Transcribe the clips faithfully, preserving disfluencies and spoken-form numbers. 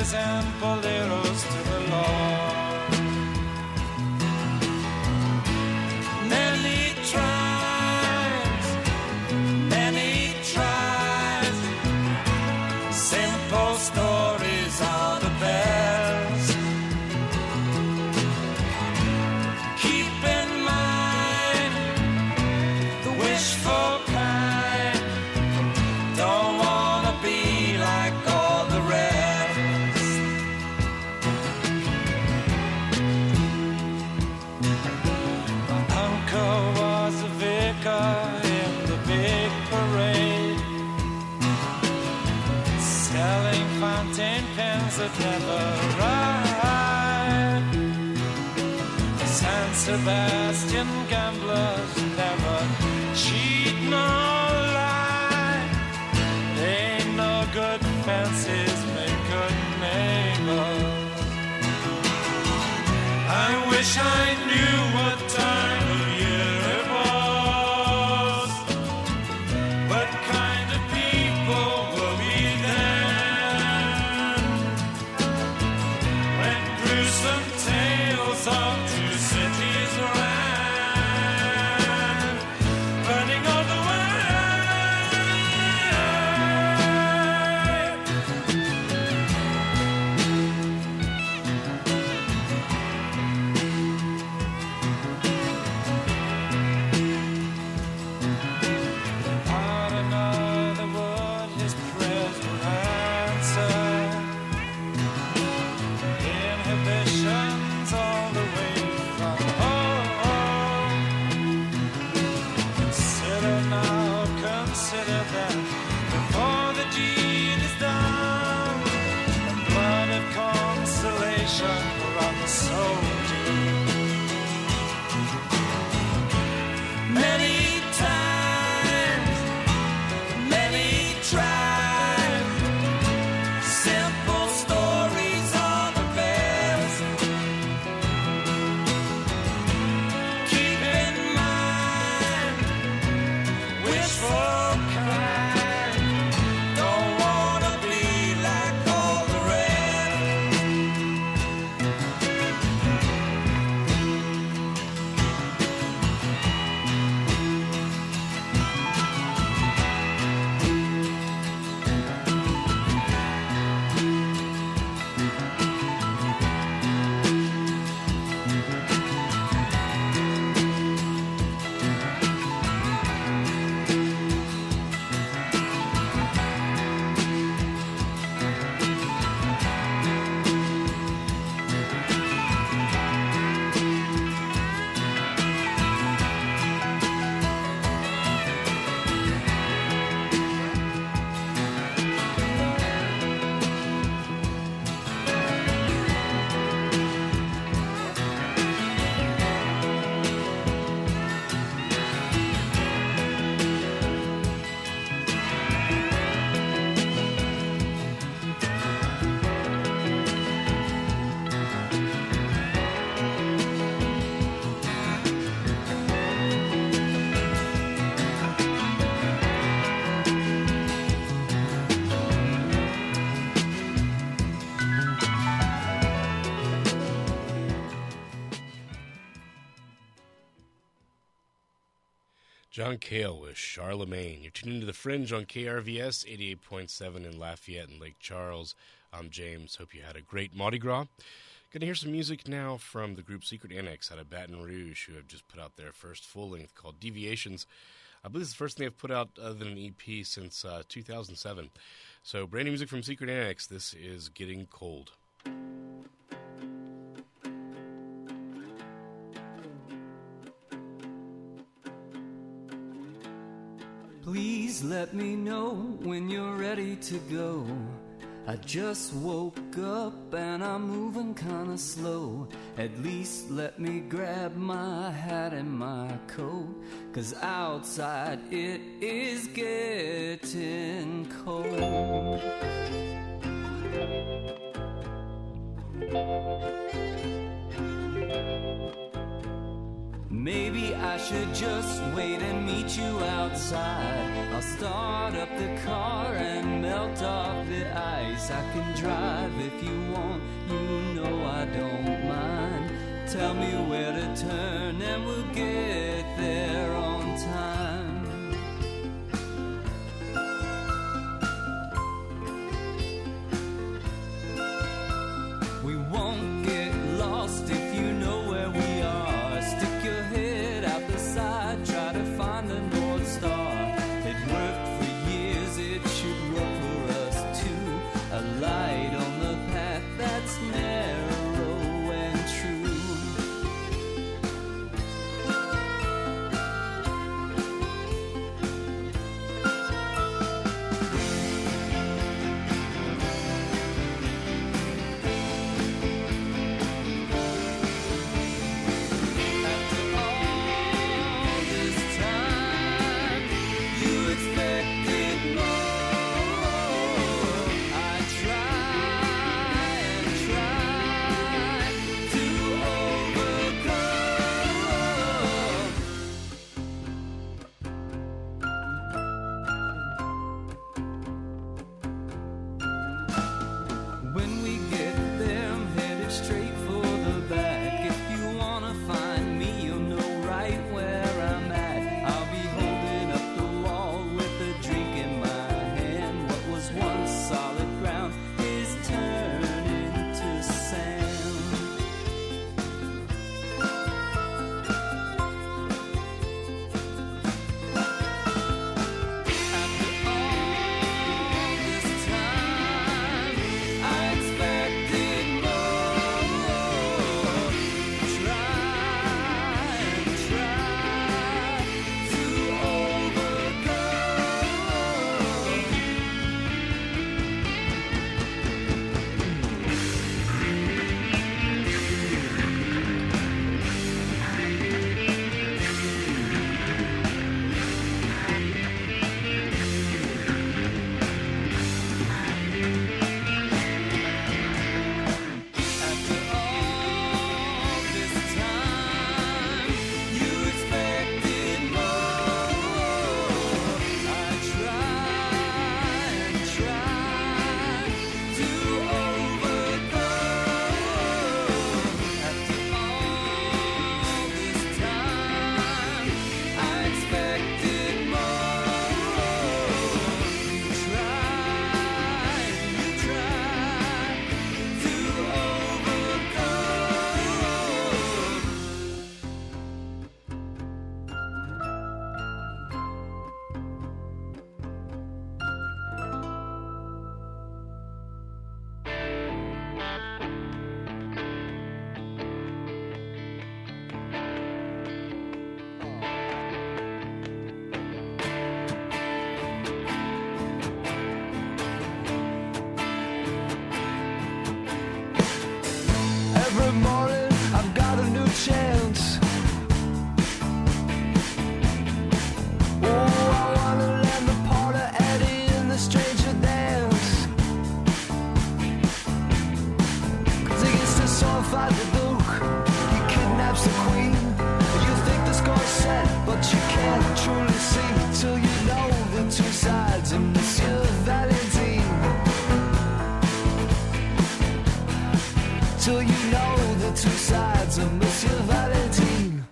cowboys and boleros to the Lord. Many tribes, many tribes, simple stories are the best. Keep in mind the wishful kind, don't wanna be like all the rest. My uncle was a vicar in the big parade, selling fountain pens that never ride. San Sebastian gamblers never cheat nor lie. Ain't no good fences make good neighbors. I wish I knew what time of year it was. What kind of people were we then? When gruesome tales of two cities ran, burning all the way. Not another word, his prayers were answered. Inhibitions all the way from home. Consider now, consider that before the deed is done, the blood of consolation will run so deep. Many times, many tribes, simple stories are the best. Keep in mind, wishful kind, don't wanna be like all the rest. John Cale with Charlemagne. You're tuned into The Fringe on K R V S eighty-eight point seven in Lafayette and Lake Charles. I'm James. Hope you had a great Mardi Gras. Going to hear some music now from the group Secret Annex out of Baton Rouge, who have just put out their first full-length called Deviations. I believe it's the first thing they've put out other than an E P since uh, two thousand seven. So brand new music from Secret Annex. This is Getting Cold. Please let me know when you're ready to go. I just woke up and I'm moving kinda slow. At least let me grab my hat and my coat, 'cause outside it is getting cold. Maybe I should just wait and meet you outside. I'll start up the car and melt off the ice. place. I can drive if you want, you know I don't mind. Tell me where to turn and we'll get there on time. We won't get lost if you know where we are. Stick your head out the side, try to find the North Star. It worked for years, it should work for us too. A light on the path that's narrow and true. Till you know the two sides of Monsieur Valentine.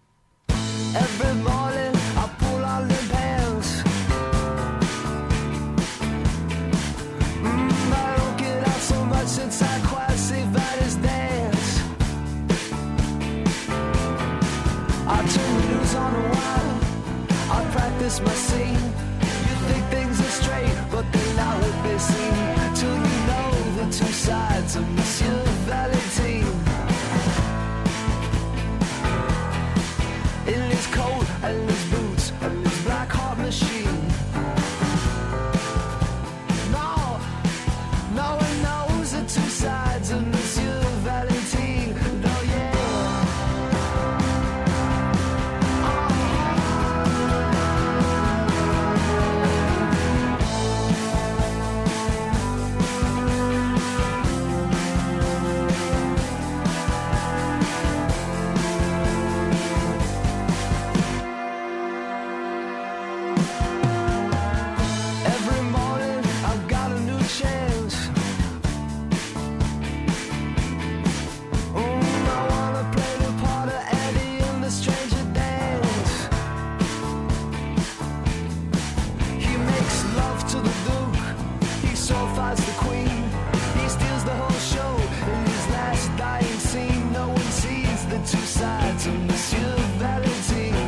Every morning I pull on the pants. mm, I don't get out so much since I quite see Valley's dance. I turn the news on a while, I practice my scene. You think things are straight, but they're not what they seem. Till you know the two sides of Monsieur Valentine. In his coat and his boots and his black heart machine. No, no one knows the two sides of Monsieur Valentine. No, yeah. sword fights the queen. He steals the whole show in his last dying scene. No one sees the two sides of Monsieur Valentine.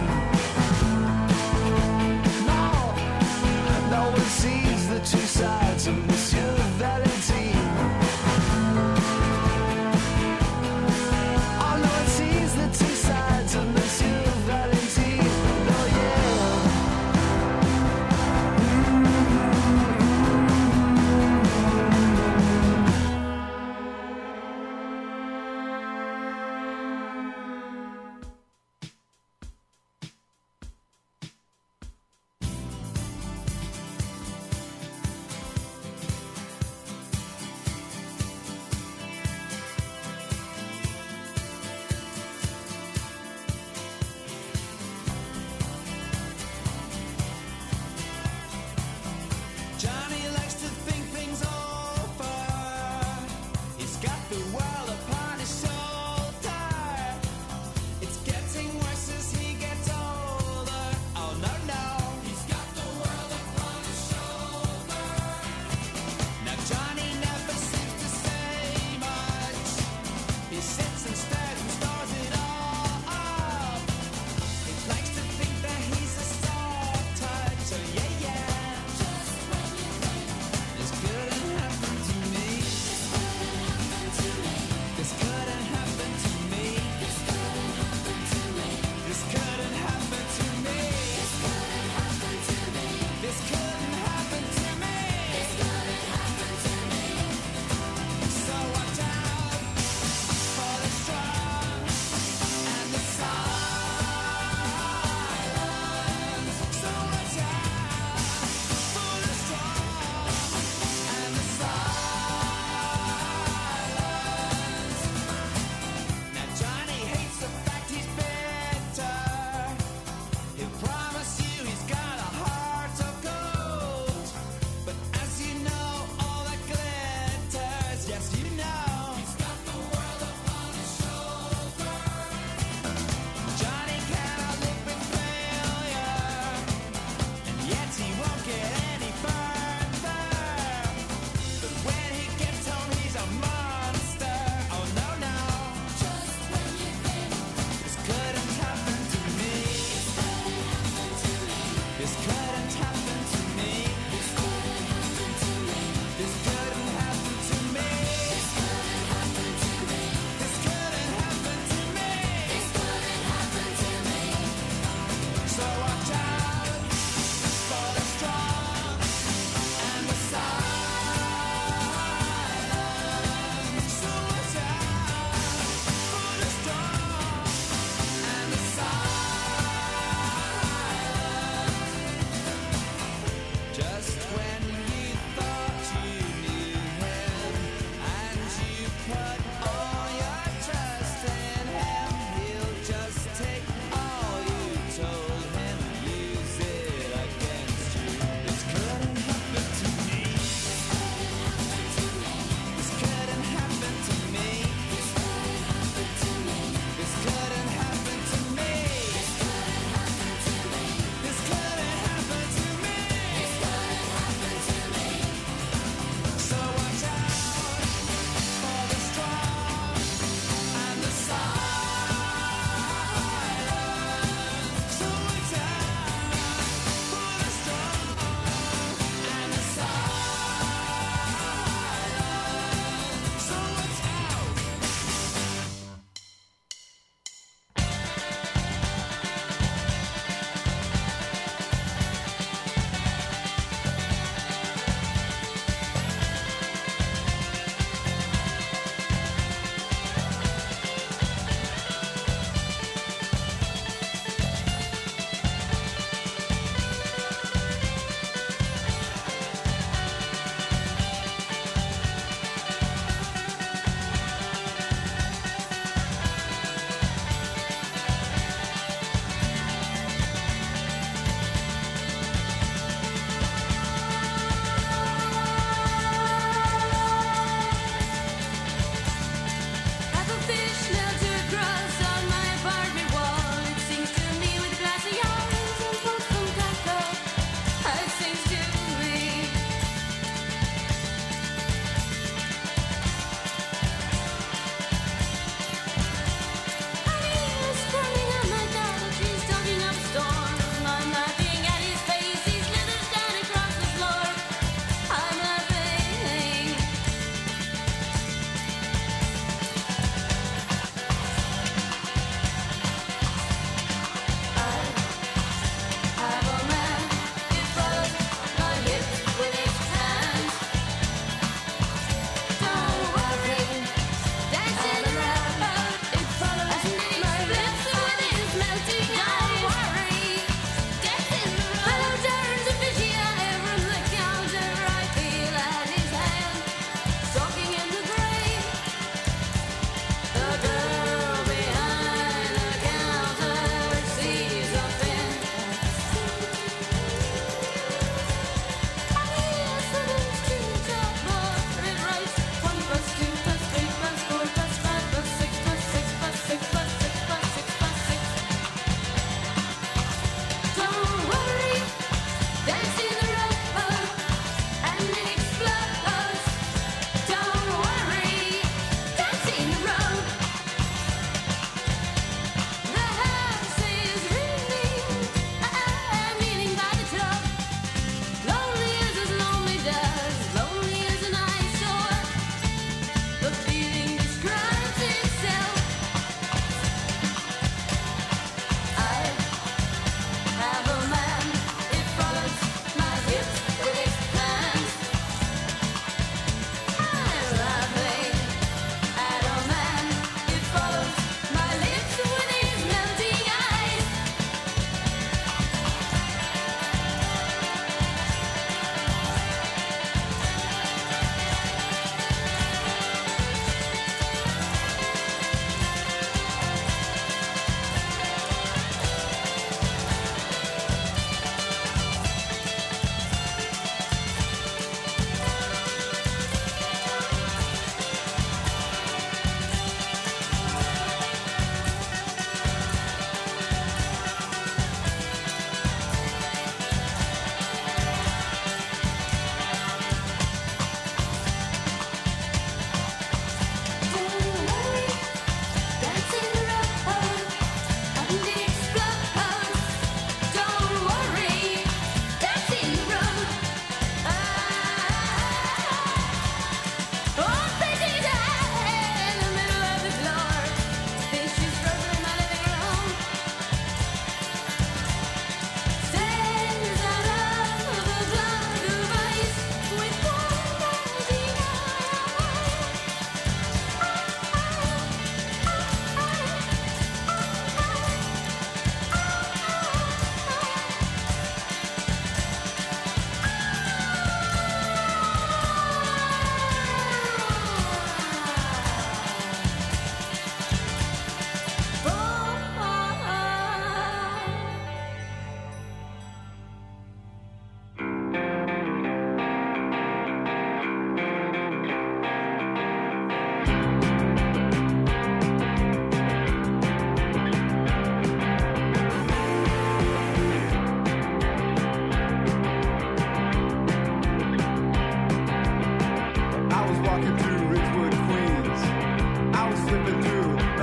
No, no one sees the two sides of Monsieur Valentine. Oh, no one sees the two sides of Monsieur Valentine. Oh, yeah.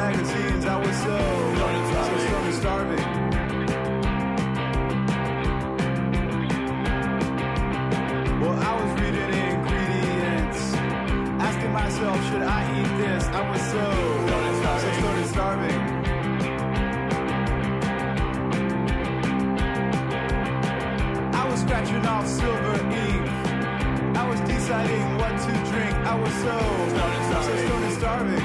magazines. I was so, so slowly starving. Well, I was reading ingredients, asking myself, should I eat this? I was so, so slowly starving. I was scratching off silver ink. I was deciding what to drink. I was so, so slowly starving.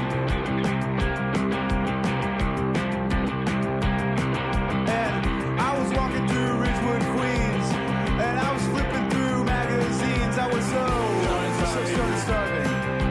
And I was walking through Ridgewood, Queens, and I was flipping through magazines. I was so, so slowly starving.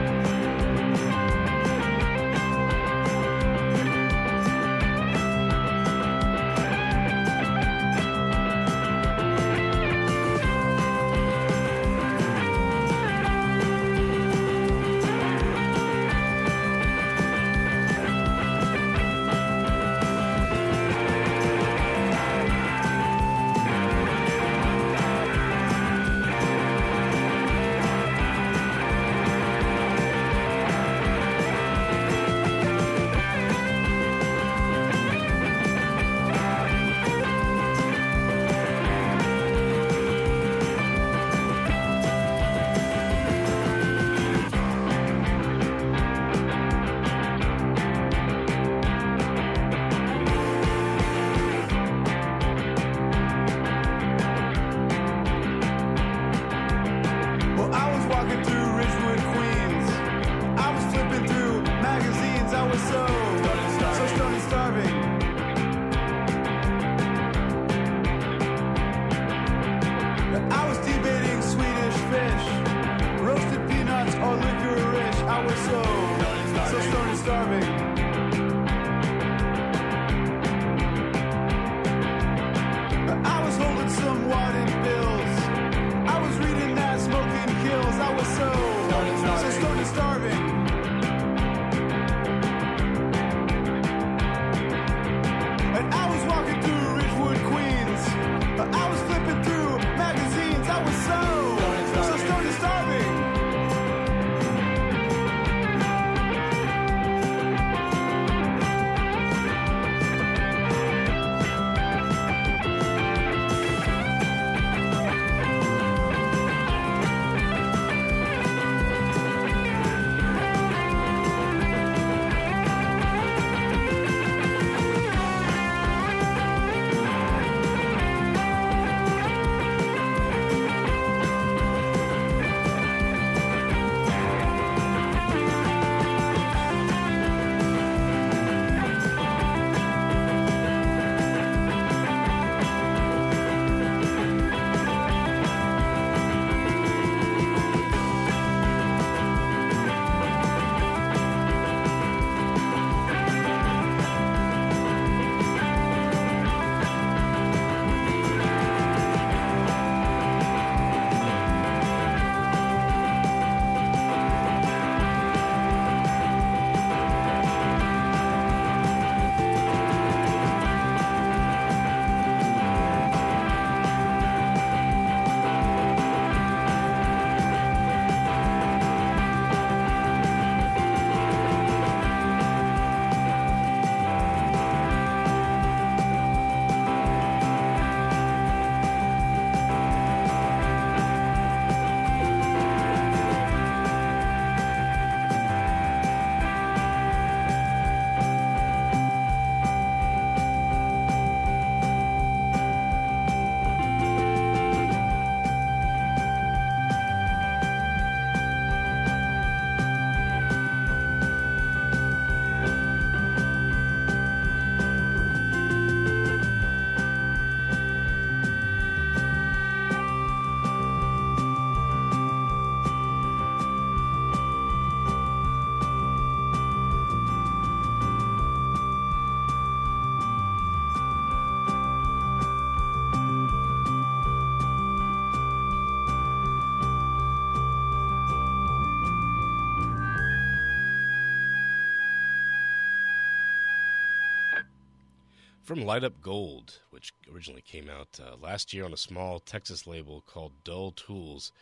From Light Up Gold, which originally came out uh, last year on a small Texas label called Dull Tools,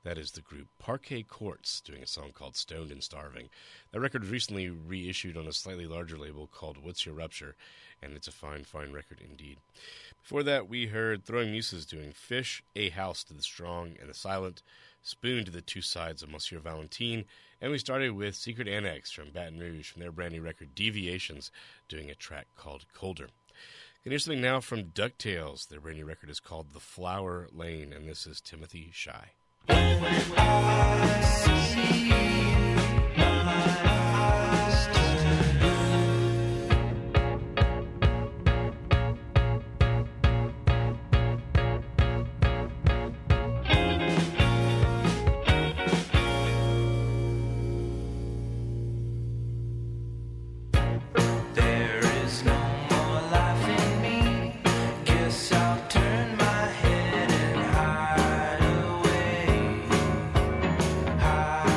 That is the group Parquet Courts doing a song called Stoned and Starving. That record was recently reissued on a slightly larger label called What's Your Rupture, and it's a fine, fine record indeed. Before that, we heard Throwing Muses doing Fish, A House to the Strong and the Silent, Spoon to the Two Sides of Monsieur Valentine, and we started with Secret Annex from Baton Rouge from their brand new record Deviations doing a track called Colder. And here's something now from DuckTales. Their brand new record is called The Flower Lane, and this is Timothy Shy. Hide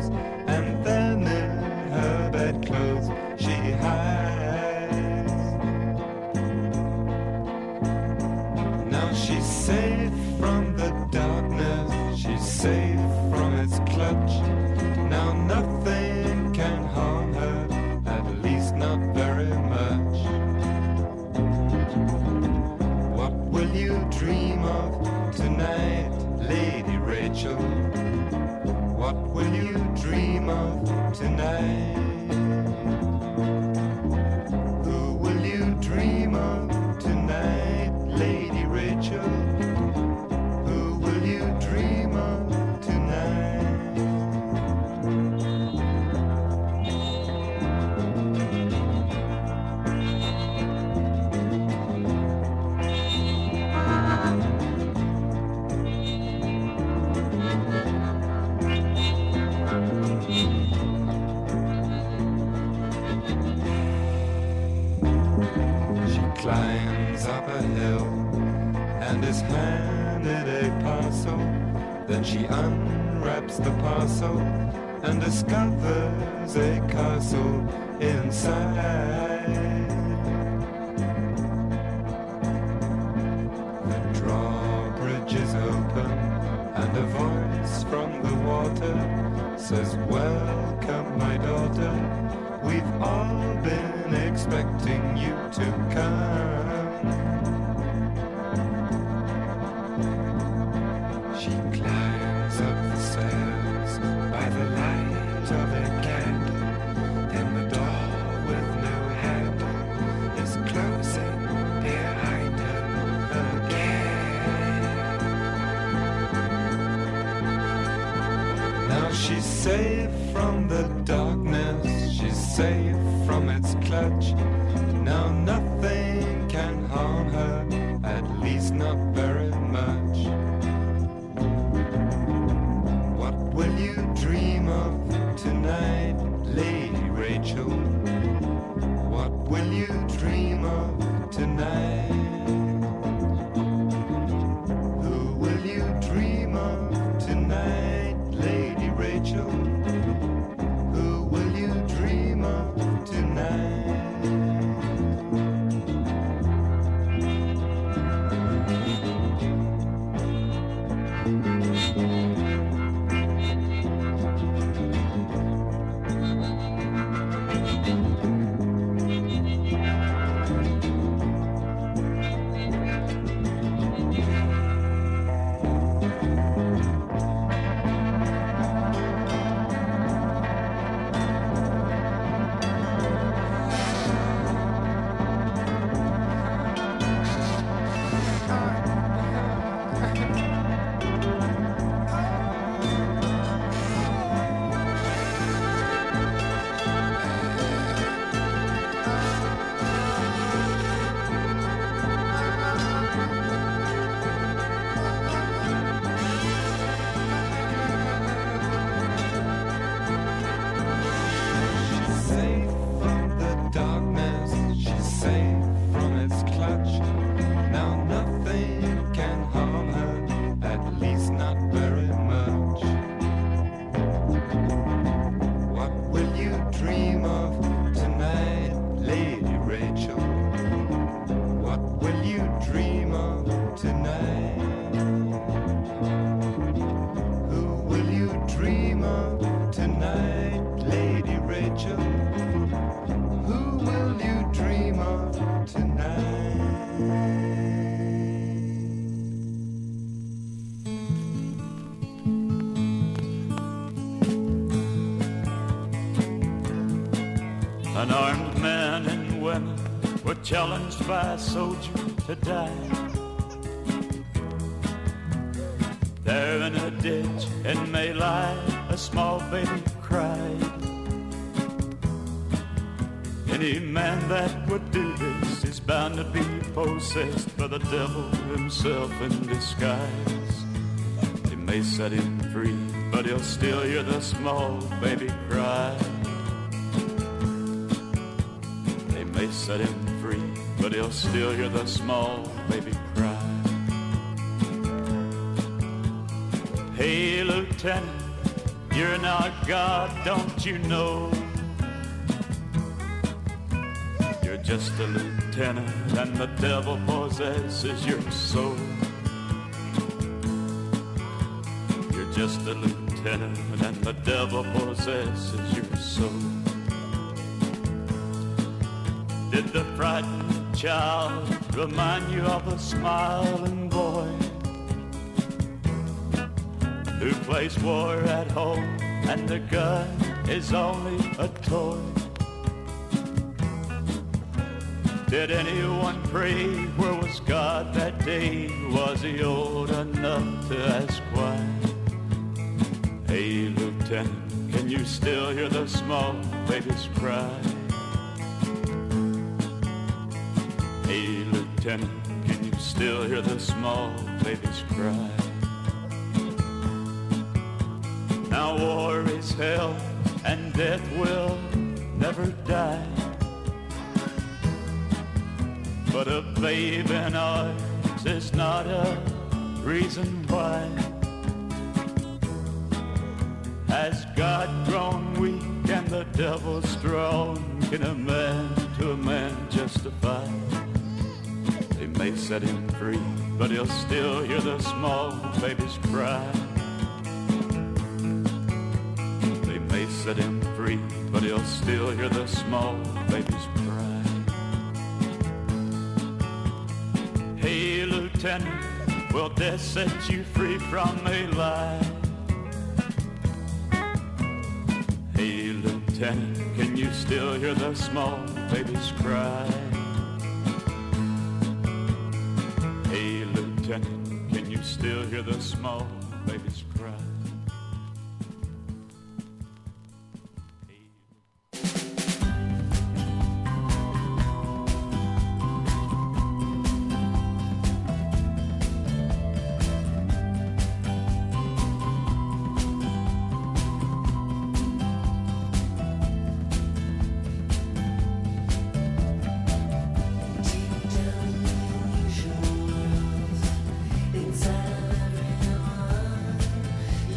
knows, and then in her bedclothes she hides. Now she's safe from the darkness, she's safe from its clutch. Now nothing can harm her, at least not very much. What will you dream of tonight, Lady Rachel? What will you dream of tonight? Who will you dream of tonight, Lady Rachel? Who will you dream of tonight? Climbs up a hill and is handed a parcel. Then she unwraps the parcel and discovers a castle inside. The drawbridge is open and a voice from the water says, "Welcome, my daughter. We've all been expecting you to come." She climbs up the stairs by the light of a candle, and the door with no handle is closing behind her again. Now she's safe from the darkness, she's safe from its clutch. Now nothing can harm her, at least not very much. What will you dream of tonight, Lady Rachel? What will you dream of tonight? Who will you dream of tonight, Lady Rachel? Who will you dream of tonight? Unarmed men and women were challenged by a soldier to die. There in a ditch in May lie a small baby cried. Any man that would do this is bound to be possessed by the devil himself in disguise. They may set him free, but he'll still hear the small baby cry. They may set him free, but he'll still hear the small baby cry. Hey, Lieutenant, You're not God, don't you know? You're just a lieutenant and the devil possesses your soul. You're just a lieutenant and the devil possesses your soul. Did the frightened child remind you of a smiling boy who plays war at home and the gun is only a toy? Did anyone pray? Where was God that day? Was he old enough to ask why? Hey, Lieutenant, can you still hear the small babies cry? Hey, Lieutenant, can you still hear the small babies cry? Now war is hell and death will never die, but a babe in arms is not a reason why. Has God grown weak and the devil strong? Can a man to a man justify? They may set him free, but he'll still hear the small babies cry. They may set him free, but he'll still hear the small babies cry. Hey, Lieutenant, will death set you free from a lie? Hey, Lieutenant, can you still hear the small babies cry? Hey, Lieutenant, can you still hear the small babies cry? Inside of everyone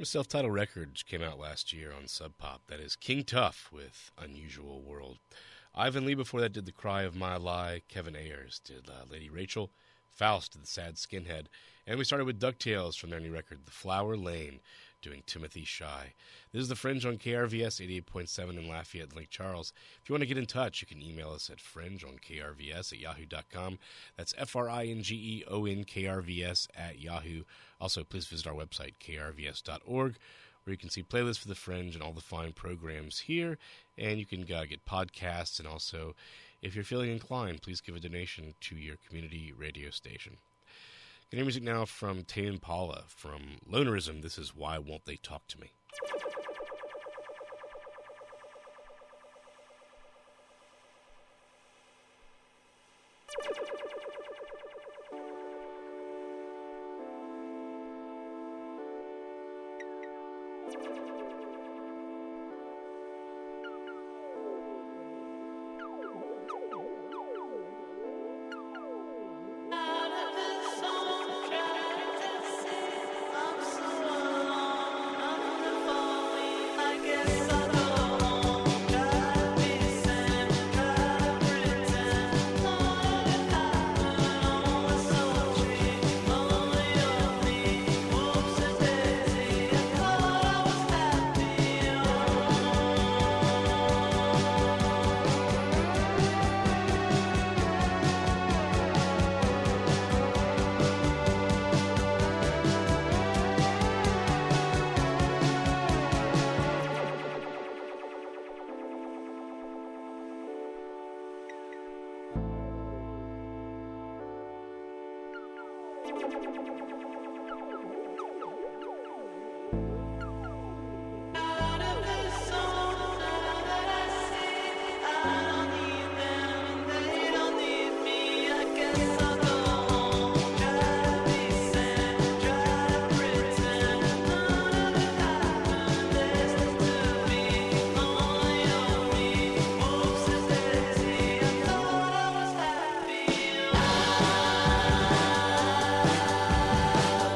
self-titled record came out last year on Sub Pop. That is King Tuff with Unusual World. Ivan Lee before that did The Cry of My Lie. Kevin Ayers did uh, Lady Rachel. Faust did The Sad Skinhead. And we started with DuckTales from their new record, The Flower Lane, doing Timothy Shy. This is The Fringe on K R V S eighty-eight point seven in Lafayette and Lake Charles. If you want to get in touch, you can email us at fringe on K R V S at yahoo dot com. That's F R I N G E O N K R V S at Yahoo. Also, please visit our website, K R V S dot org, where you can see playlists for The Fringe and all the fine programs here. And you can uh, get podcasts, and also, if you're feeling inclined, please give a donation to your community radio station. Get your music now from Tame Impala. From Lonerism, this is Why Won't They Talk to Me? I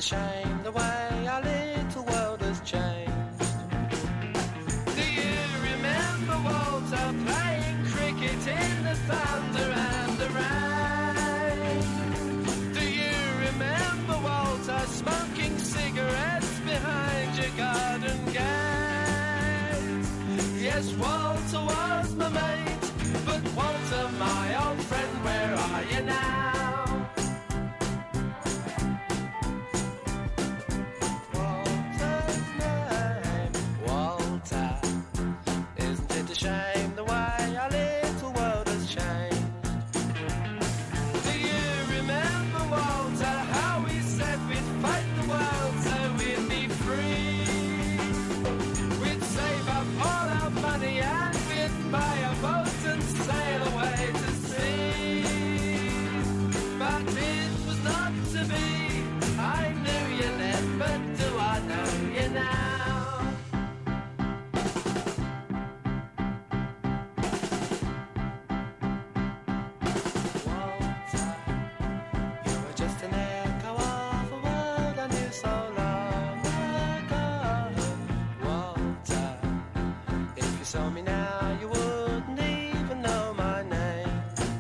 shame the way our little world has changed. Do you remember Walter playing cricket in the thunder and the rain? Do you remember Walter smoking cigarettes behind your garden gate? Yes, Walter was my mate, but Walter, my old friend, where are you now? Shame the way our little world has changed. Do you remember, Walter, how we said we'd fight the world so we'd be free? We'd save up all our money and we'd buy a boat and sail away to sea. But it was not to be. I knew you then, but do I know you now? Saw me now, you wouldn't even know my name.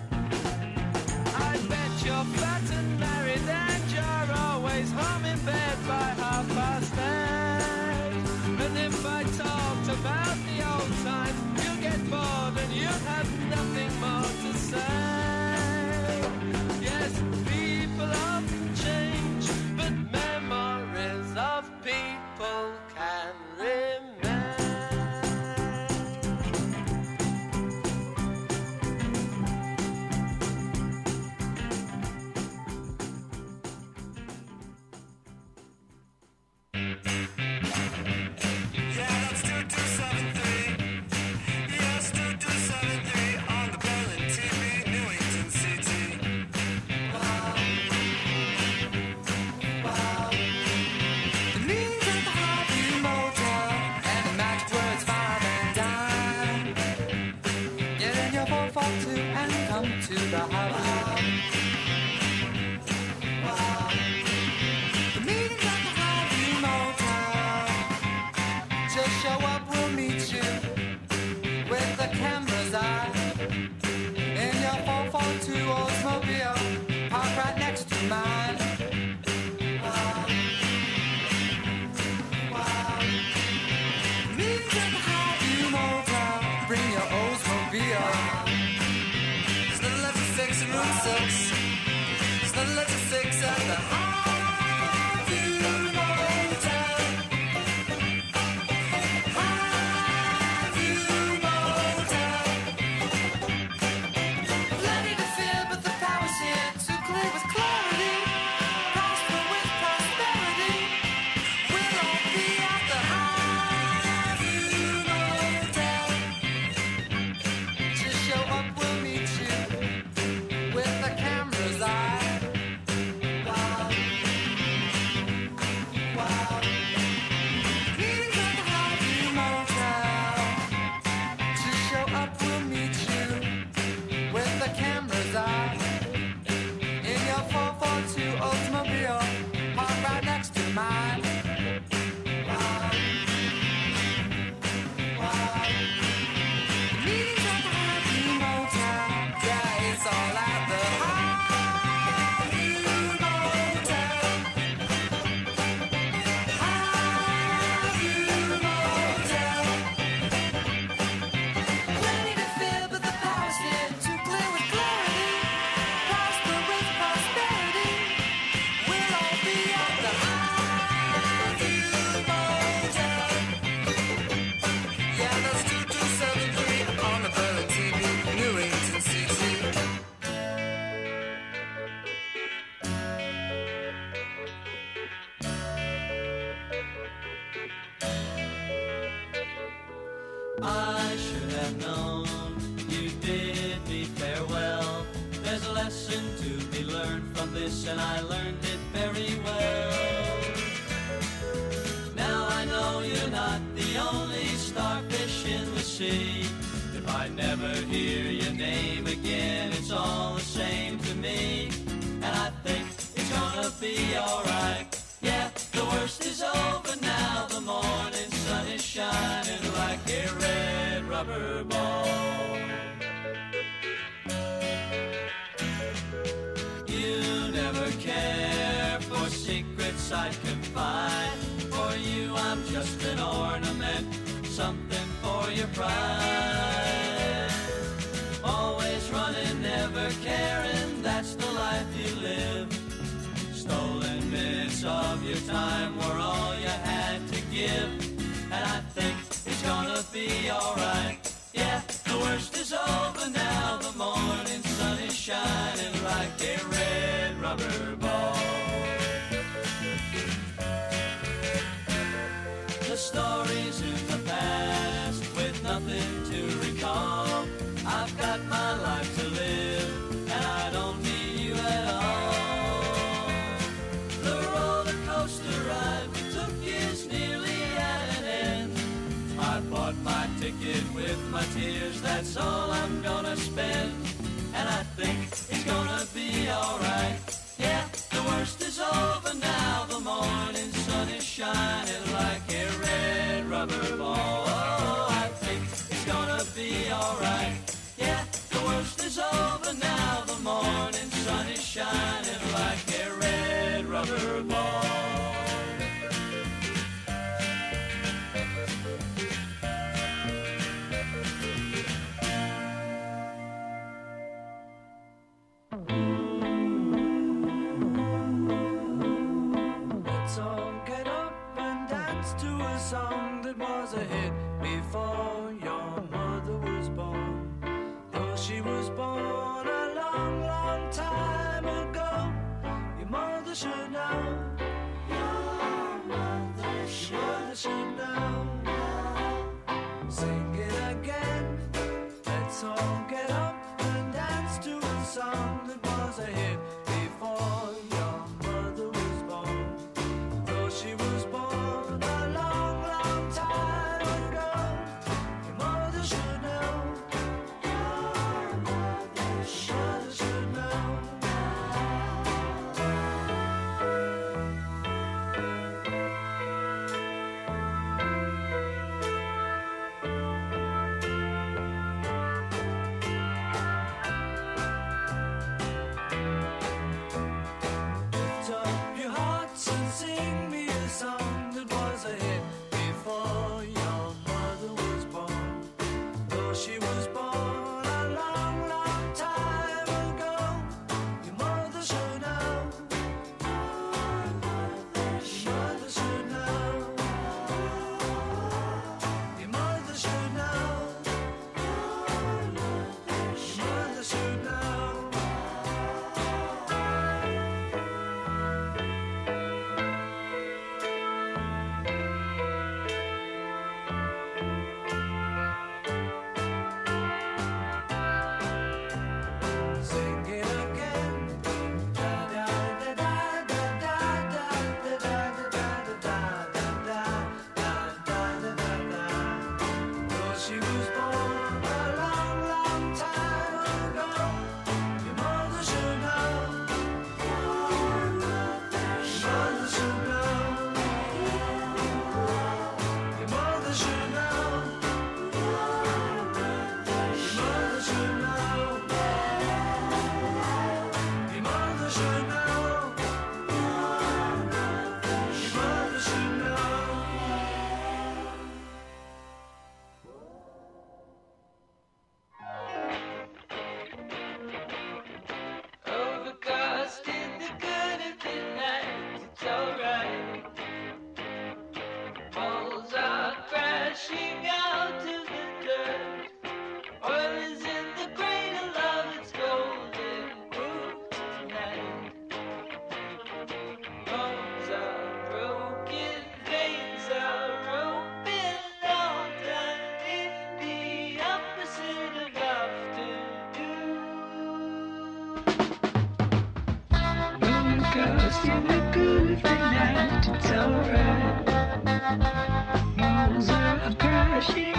I bet you're fat and married and you're always home in bed by half past eight. And if I talked about the old times, you'll get bored and you'll have nothing more to say. Yes, people often change, but memories of people can remain. To the house. The meeting's at the Highview Motel. Just show up, we'll meet you with the camera's eye. In your four four two Oldsmobile, park right next to mine. Wow. Wow. The meeting's at the Highview Motel. Bring your Oldsmobile. Six room six. It's the letter six at the Highview Motel. Highview Motel. Plenty to fear, but the power's here to clear with clarity. Prosper with prosperity. We'll all be at the Highview Motel. Just show up, we'll meet you with the camera's eye. Wow. Wow. Meetings at the Highview Motel. To show up, we'll meet you with the camera's eye. In your four four two Oldsmobile, park right next to mine. Wow. Wow. Meetings at the Highview Motel. Yeah, it's all at the Highview Motel. Highview Motel. Plenty to fear, but the power's here to clear with clarity. Prosper with prosperity. We'll all be at the Highview Motel. Yeah, that's two two seven three on the Berlin T V, Newington City. I should have known you bid me farewell. There's a lesson to be learned from this, and I learned it very well. Now I know you're not the only starfish in the sea. If I never hear your name again, it's all the same to me. And I think it's gonna be alright. Yeah. sight could find. For you I'm just an ornament, something for your pride. Always running, never caring, that's the life you live. Stolen minutes of your time were all you had to give. And I think it's gonna be alright. Yeah, the worst is over now. The morning sun is shining like a red rubber ball. The stories in the past with nothing to recall. I've got my life to live and I don't need you at all. The roller coaster ride we took is nearly at an end. I bought my ticket with my tears, that's all I'm gonna spend. And I think it's gonna be alright. Yeah, the worst is over now. The morning sun is shining like a red rubber ball. Oh, I think it's gonna be alright. Yeah, the worst is over now. The morning sun is shining like a red rubber ball. Let's all get up and dance to a song that was a hit before your mother was born. Though she was born a long, long time ago, your mother should know. Your mother should, your mother should know. Sing it again. Let's all get up and dance to a song that was a hit before your mother was born. Though she was born a long, long time ago, your mother should know. Your mother should, should know. Lift up your hearts and sing me a song that was a hit before your mother was born. Though she was born a long, long time ago, your mother should know. Your mother should know. Your mother should know. Your mother should know. Sing it again. Da da da da da da da da da da da da da da da. Though she was born a long, long time ago, your mother should know. Your mother should know. Your mother should know. Your mother should know. Your mother should know. Your mother should know. Overcast in the good of the night, it's alright. Walls are crashing out to the dirt. Oil is in the cradle of its golden roof tonight. Bones are broken, veins are open, all done in the opposite of afternoon. Overcast in the good of the night, it's alright. Walls are crashing